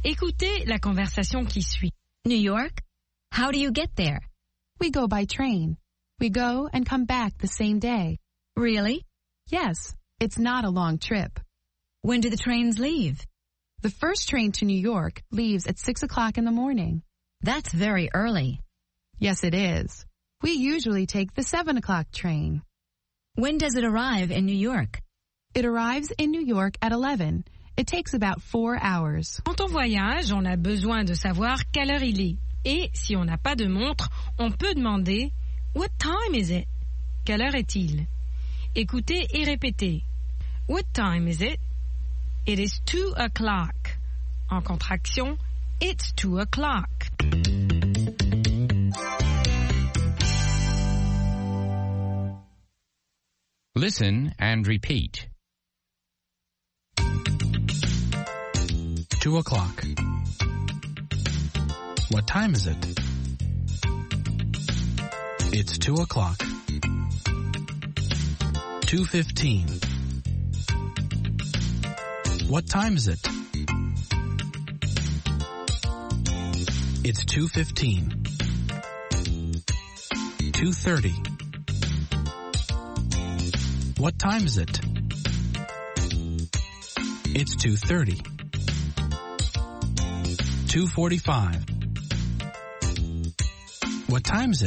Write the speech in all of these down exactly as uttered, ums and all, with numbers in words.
Écoutez la conversation qui suit. New York? How do you get there? We go by train. We go and come back the same day. Really? Yes, it's not a long trip. When do the trains leave? The first train to New York leaves at six o'clock in the morning. That's very early. Yes, it is. We usually take the seven o'clock train. When does it arrive in New York? It arrives in New York at eleven. It takes about four hours. Quand on voyage, on a besoin de savoir quelle heure il est. Et si on n'a pas de montre, on peut demander « What time is it ?» Quelle heure est-il? Écoutez et répétez. What time is it? It is two o'clock. En contraction, it's two o'clock. Listen and repeat. Two o'clock. What time is it? It's two o'clock. Two fifteen. What time is it? It's two fifteen. Two thirty. What time is it? It's two thirty. Two forty-five. What time is it?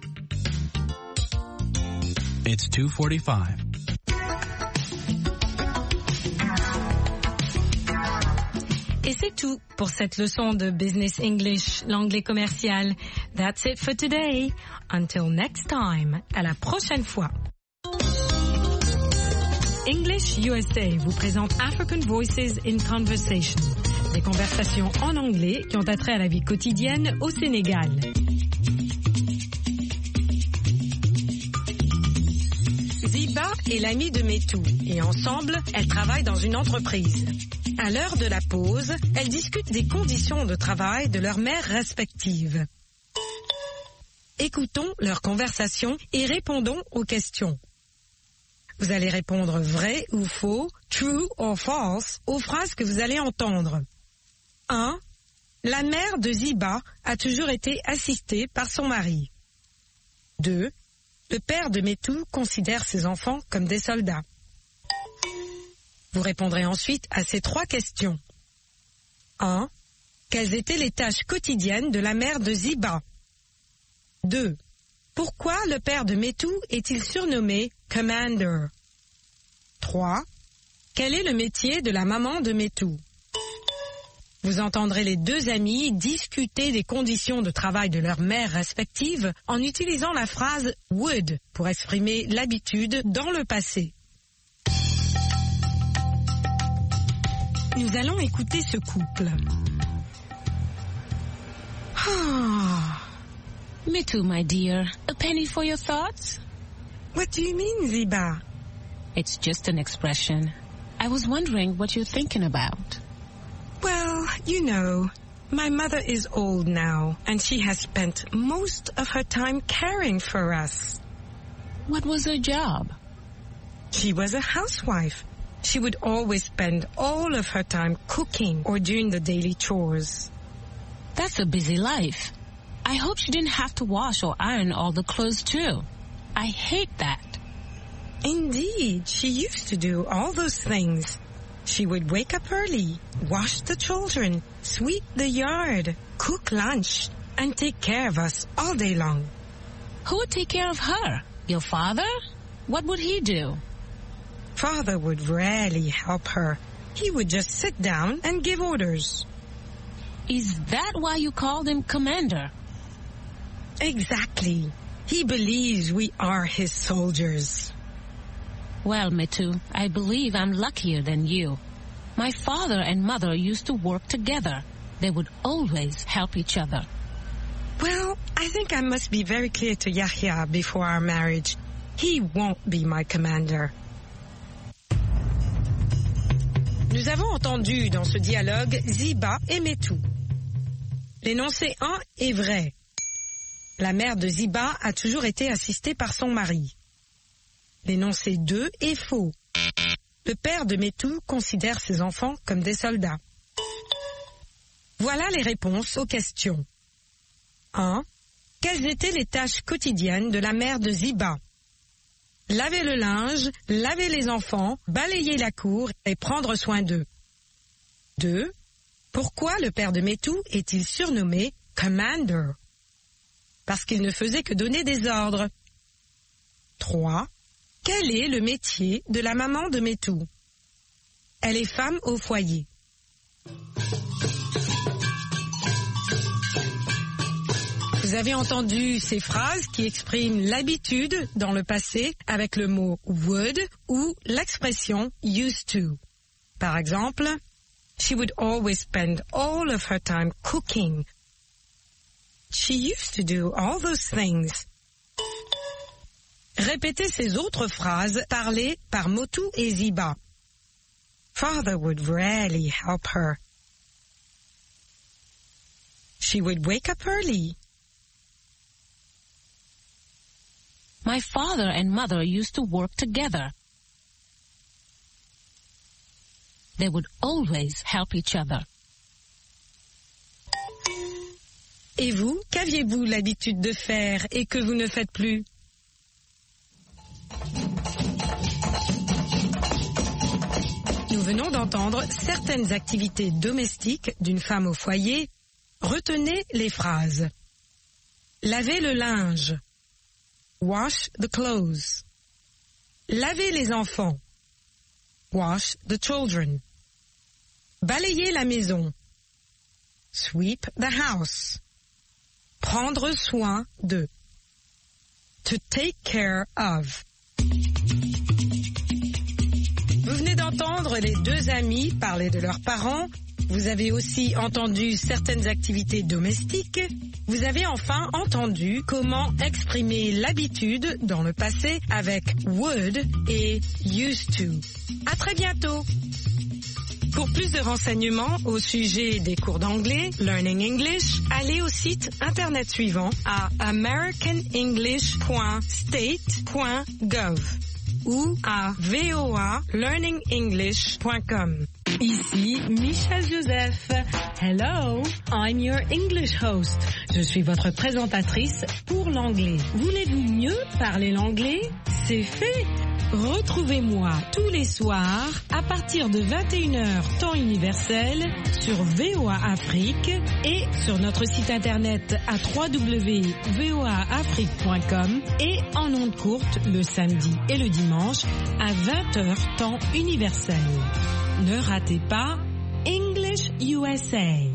It's two forty-five. Et c'est tout pour cette leçon de Business English, l'anglais commercial. That's it for today. Until next time. À la prochaine fois. English U S A vous présente African Voices in Conversation. Des conversations en anglais qui ont attrait à la vie quotidienne au Sénégal. Ziba est l'amie de Metou et ensemble, elles travaillent dans une entreprise. À l'heure de la pause, elles discutent des conditions de travail de leurs mères respectives. Écoutons leur conversation et répondons aux questions. Vous allez répondre vrai ou faux, true or false, aux phrases que vous allez entendre. un. La mère de Ziba a toujours été assistée par son mari. deux. Le père de Metou considère ses enfants comme des soldats. Vous répondrez ensuite à ces trois questions. un. Quelles étaient les tâches quotidiennes de la mère de Ziba? deux. Pourquoi le père de Metou est-il surnommé Commander? trois. Quel est le métier de la maman de Metou? Vous entendrez les deux amies discuter des conditions de travail de leurs mères respectives en utilisant la phrase would pour exprimer l'habitude dans le passé. Nous allons écouter ce couple. Ah. Metou, my dear, a penny for your thoughts? What do you mean, Ziba? It's just an expression. I was wondering what you're thinking about. Well, you know, my mother is old now, and she has spent most of her time caring for us. What was her job? She was a housewife. She would always spend all of her time cooking or doing the daily chores. That's a busy life. I hope she didn't have to wash or iron all the clothes too. I hate that. Indeed, she used to do all those things. She would wake up early, wash the children, sweep the yard, cook lunch, and take care of us all day long. Who would take care of her? Your father? What would he do? Father would rarely help her. He would just sit down and give orders. Is that why you called him Commander? Exactly. He believes we are his soldiers. Well, Metou, I believe I'm luckier than you. My father and mother used to work together. They would always help each other. Well, I think I must be very clear to Yahya before our marriage. He won't be my commander. Nous avons entendu dans ce dialogue Ziba et Metou. L'énoncé un est vrai. La mère de Ziba a toujours été assistée par son mari. L'énoncé deux est faux. Le père de Metou considère ses enfants comme des soldats. Voilà les réponses aux questions. un. Quelles étaient les tâches quotidiennes de la mère de Ziba? Laver le linge, laver les enfants, balayer la cour et prendre soin d'eux. deux. Pourquoi le père de Métou est-il surnommé Commander? Parce qu'il ne faisait que donner des ordres. trois. Quel est le métier de la maman de Métou? Elle est femme au foyer. Vous avez entendu ces phrases qui expriment l'habitude dans le passé avec le mot would ou l'expression used to. Par exemple, she would always spend all of her time cooking. She used to do all those things. Répétez ces autres phrases parlées par Motu et Ziba. Father would rarely help her. She would wake up early. My father and mother used to work together. They would always help each other. Et vous, qu'aviez-vous l'habitude de faire et que vous ne faites plus? Nous venons d'entendre certaines activités domestiques d'une femme au foyer. Retenez les phrases. Laver le linge. Wash the clothes. Laver les enfants. Wash the children. Balayer la maison. Sweep the house. Prendre soin de. To take care of. Vous venez d'entendre les deux amis parler de leurs parents. Vous avez aussi entendu certaines activités domestiques. Vous avez enfin entendu comment exprimer l'habitude dans le passé avec would et used to. À très bientôt. Pour plus de renseignements au sujet des cours d'anglais, Learning English, allez au site internet suivant à american english point state point gov ou à voa learning english point com. Ici Michel Joseph. Hello, I'm your English host. Je suis votre présentatrice pour l'anglais. Voulez-vous mieux parler l'anglais? C'est fait. Retrouvez-moi tous les soirs à partir de vingt et une heures temps universel sur V O A Afrique et sur notre site internet à w w w point voa afrique point com et en ondes courtes le samedi et le dimanche à vingt heures temps universel. Ne ratez pas English U S A.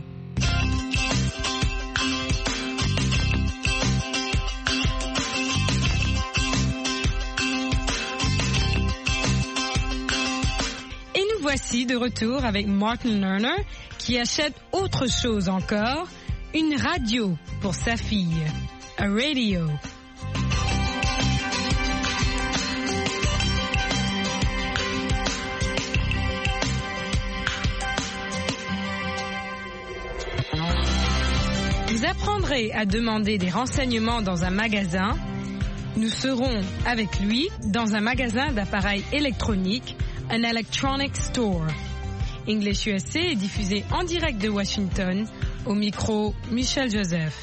Voici de retour avec Martin Lerner qui achète autre chose encore, une radio pour sa fille, a radio. Vous apprendrez à demander des renseignements dans un magasin. Nous serons avec lui dans un magasin d'appareils électroniques, an electronic store. English U S A est diffusé en direct de Washington, au micro Michel Joseph.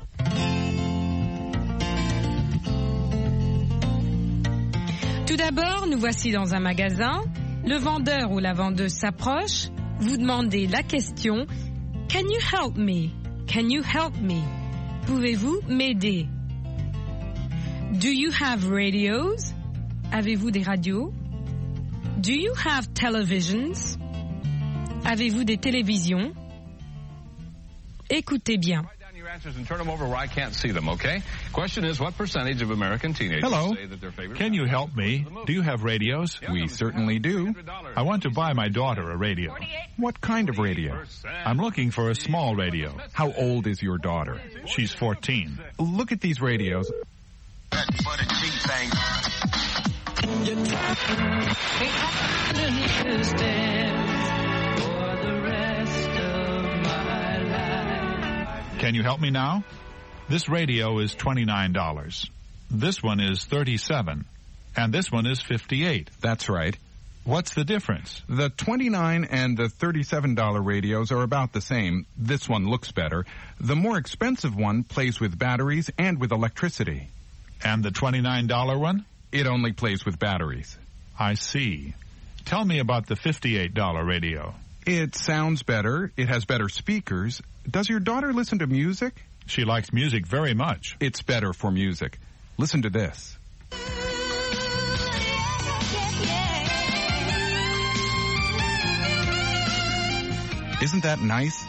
Tout d'abord, nous voici dans un magasin. Le vendeur ou la vendeuse s'approche. Vous demandez la question « Can you help me? Can you help me? Pouvez-vous m'aider? Do you have radios? Avez-vous des radios? Do you have televisions? Avez-vous des télévisions? Écoutez bien. And turn them over where I can't see them, okay? Question is, what percentage of American teenagers Hello. say that their favorite... Can you help me? Do you have radios? We certainly do. I want to buy my daughter a radio. What kind of radio? I'm looking for a small radio. How old is your daughter? She's fourteen. Look at these radios. Can you help me now? This radio is twenty-nine dollars. This one is thirty-seven dollars. And this one is fifty-eight dollars. That's right. What's the difference? The twenty-nine dollars and the thirty-seven dollars radios are about the same. This one looks better. The more expensive one plays with batteries and with electricity. And the twenty-nine dollars one? It only plays with batteries. I see. Tell me about the fifty-eight dollars radio. It sounds better. It has better speakers. Does your daughter listen to music? She likes music very much. It's better for music. Listen to this. Isn't that nice?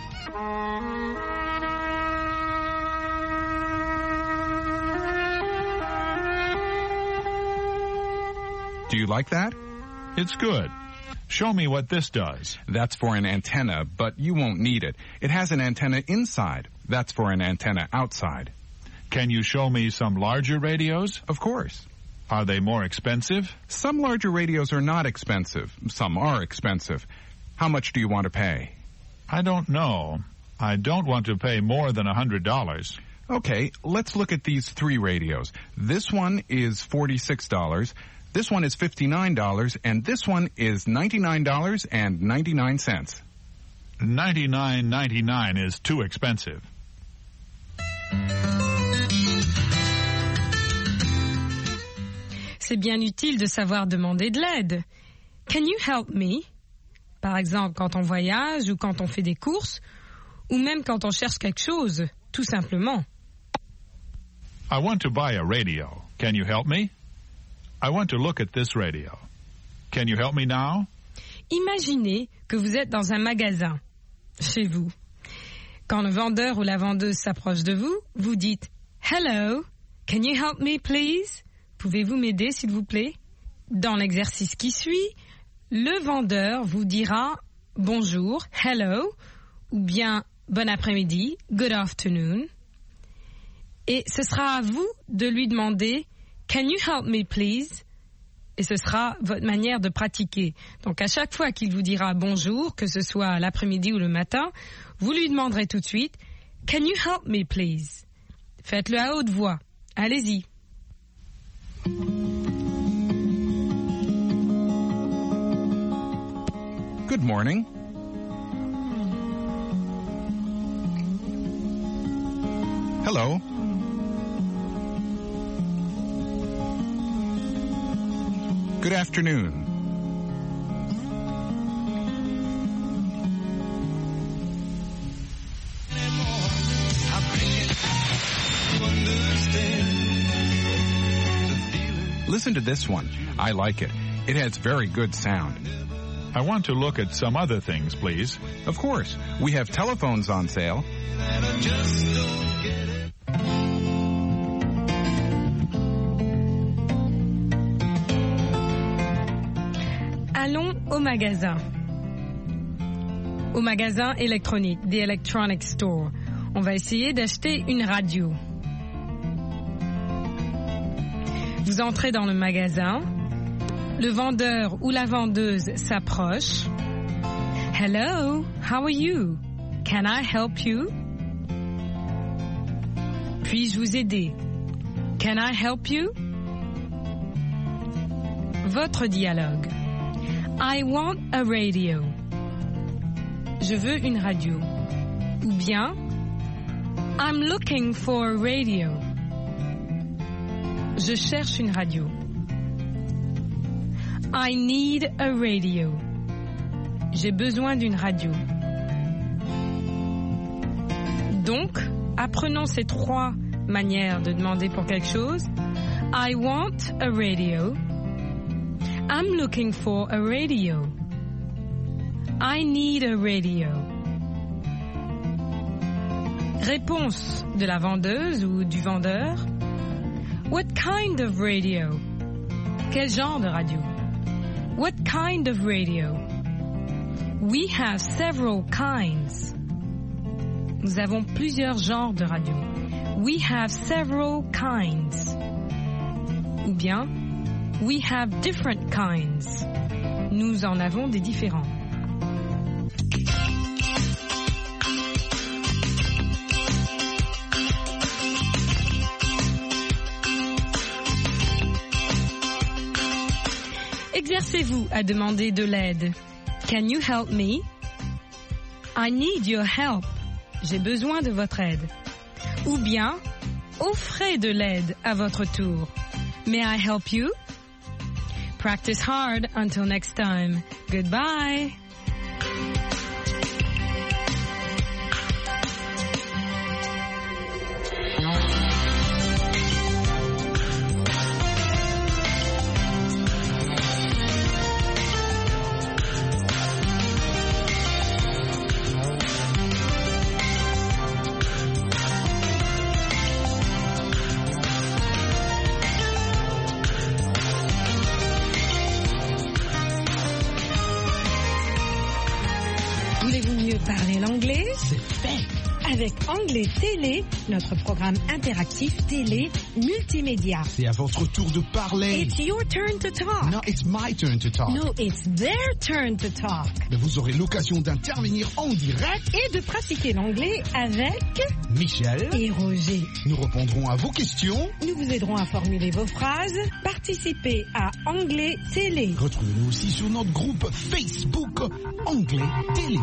Do you like that? It's good. Show me what this does. That's for an antenna, but you won't need it. It has an antenna inside. That's for an antenna outside. Can you show me some larger radios? Of course. Are they more expensive? Some larger radios are not expensive. Some are expensive. How much do you want to pay? I don't know. I don't want to pay more than a hundred dollars. Okay, let's look at these three radios. This one is forty-six dollars, this one is fifty-nine dollars, and this one is ninety-nine dollars and ninety-nine cents. ninety-nine ninety-nine is too expensive. C'est bien utile de savoir demander de l'aide. Can you help me? Par exemple, quand on voyage ou quand on fait des courses, ou même quand on cherche quelque chose, tout simplement. I want to buy a radio. Can you help me? I want to look at this radio. Can you help me now? Imaginez que vous êtes dans un magasin, chez vous. Quand le vendeur ou la vendeuse s'approche de vous, vous dites « Hello, can you help me please? Pouvez-vous m'aider s'il vous plaît ?» Dans l'exercice qui suit, le vendeur vous dira « Bonjour, hello » ou bien « Bon après-midi, good afternoon ». Et ce sera à vous de lui demander « Can you help me please ?» Et ce sera votre manière de pratiquer. Donc à chaque fois qu'il vous dira bonjour, que ce soit l'après-midi ou le matin, vous lui demanderez tout de suite « Can you help me please ?» Faites-le à haute voix. Allez-y. Good morning. Hello. Good afternoon. Listen to this one. I like it. It has very good sound. I want to look at some other things, please. Of course. We have telephones on sale. Allons au magasin. Au magasin électronique, the electronic store. On va essayer d'acheter une radio. Vous entrez dans le magasin. Le vendeur ou la vendeuse s'approche. Hello, how are you? Can I help you? Puis-je vous aider? Can I help you? Votre dialogue. I want a radio. Je veux une radio. Ou bien, I'm looking for a radio. Je cherche une radio. I need a radio. J'ai besoin d'une radio. Donc, apprenons ces trois manières de demander pour quelque chose. I want a radio. I'm looking for a radio. I need a radio. Réponse de la vendeuse ou du vendeur. What kind of radio? Quel genre de radio? What kind of radio? We have several kinds. Nous avons plusieurs genres de radio. We have several kinds. Ou bien, we have different kinds. Nous en avons des différents. Exercez-vous à demander de l'aide. Can you help me? I need your help. J'ai besoin de votre aide. Ou bien, offrez de l'aide à votre tour. May I help you? Practice hard until next time. Goodbye. Voulez-vous mieux parler l'anglais? C'est fait. Avec Anglais Télé, notre programme interactif télé multimédia. C'est à votre tour de parler. It's your turn to talk. No, it's my turn to talk. No, it's their turn to talk. Mais vous aurez l'occasion d'intervenir en direct. Et de pratiquer l'anglais avec Michel et Roger. Nous répondrons à vos questions. Nous vous aiderons à formuler vos phrases. Participez à Anglais Télé. Retrouvez-nous aussi sur notre groupe Facebook Anglais Télé.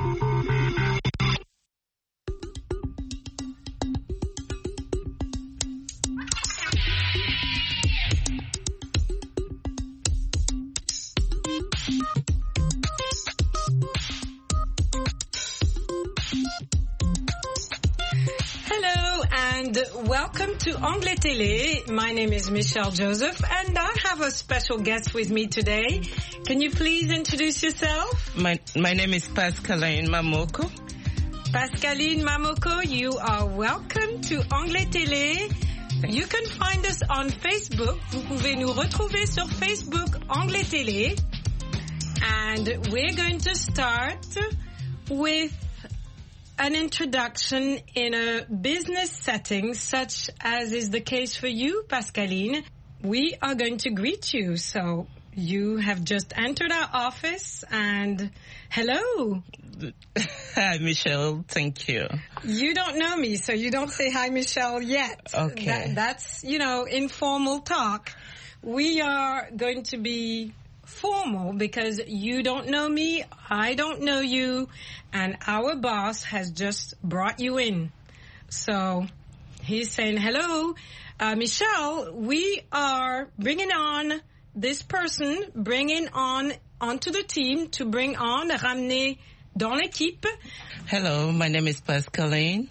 Hello and welcome to Anglais Télé. My name is Michelle Joseph and I have a special guest with me today. Can you please introduce yourself? My my name is Pascaline Mamoko. Pascaline Mamoko, you are welcome to Anglais Télé. You can find us on Facebook. Vous pouvez nous retrouver sur Facebook Anglais Télé. And we're going to start with an introduction in a business setting, such as is the case for you, Pascaline. We are going to greet you. So you have just entered our office and hello. Hi, Michelle. Thank you. You don't know me, so you don't say hi, Michelle, yet. Okay. That, that's, you know, informal talk. We are going to be formal because you don't know me, I don't know you, and our boss has just brought you in. So he's saying, hello, uh, Michelle, we are bringing on this person, bringing on onto the team to bring on, ramener dans l'équipe. Hello, my name is Pascaline.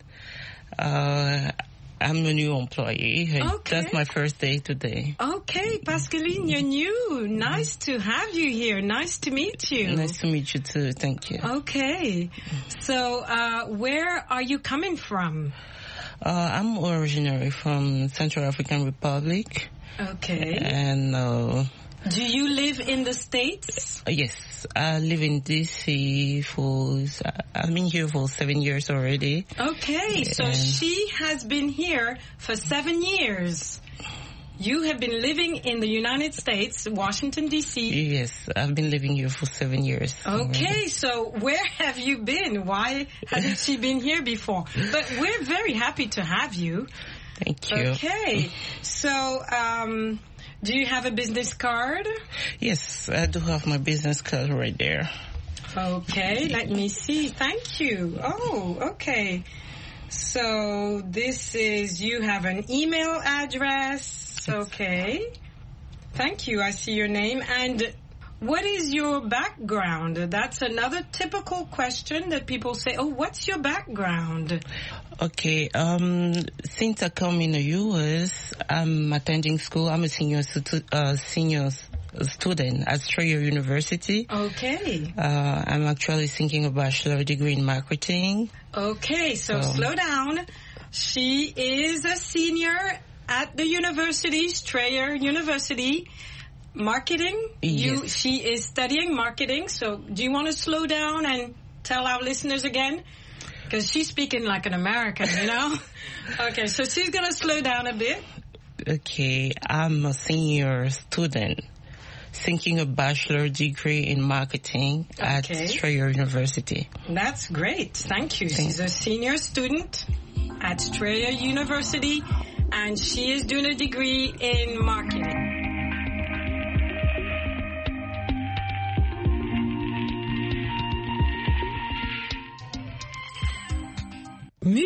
Uh, I'm a new employee. Okay. That's my first day today. Okay, Pascaline, you're new. Nice to have you here. Nice to meet you. Nice to meet you too. Thank you. Okay. So, uh, where are you coming from? Uh, I'm originally from Central African Republic. Okay. And, uh, do you live in the States? Yes, I live in D C for, I've been here for seven years already. Okay, so and she has been here for seven years. You have been living in the United States, Washington, D C. Yes, I've been living here for seven years. Okay, already. so where have you been? Why hasn't she been here before? But we're very happy to have you. Thank you. Okay, so, um, do you have a business card? Yes, I do have my business card right there. Okay, let me see. Thank you. Oh, okay. So this is, you have an email address. Okay. Thank you. I see your name. And what is your background? That's another typical question that people say, oh, what's your background? Okay, um, since I come in the U S, I'm attending school. I'm a senior stu- uh, senior student at Strayer University. Okay. Uh, I'm actually seeking a bachelor degree in marketing. Okay, so, so slow down. She is a senior at the university, Strayer University. Marketing? Yes. You, she is studying marketing, so do you want to slow down and tell our listeners again? Because she's speaking like an American, you know? Okay, so she's going to slow down a bit. Okay, I'm a senior student seeking a bachelor degree in marketing at Okay. Strayer University. That's great. Thank you. Thank She's a senior student at Strayer University, and she is doing a degree in marketing.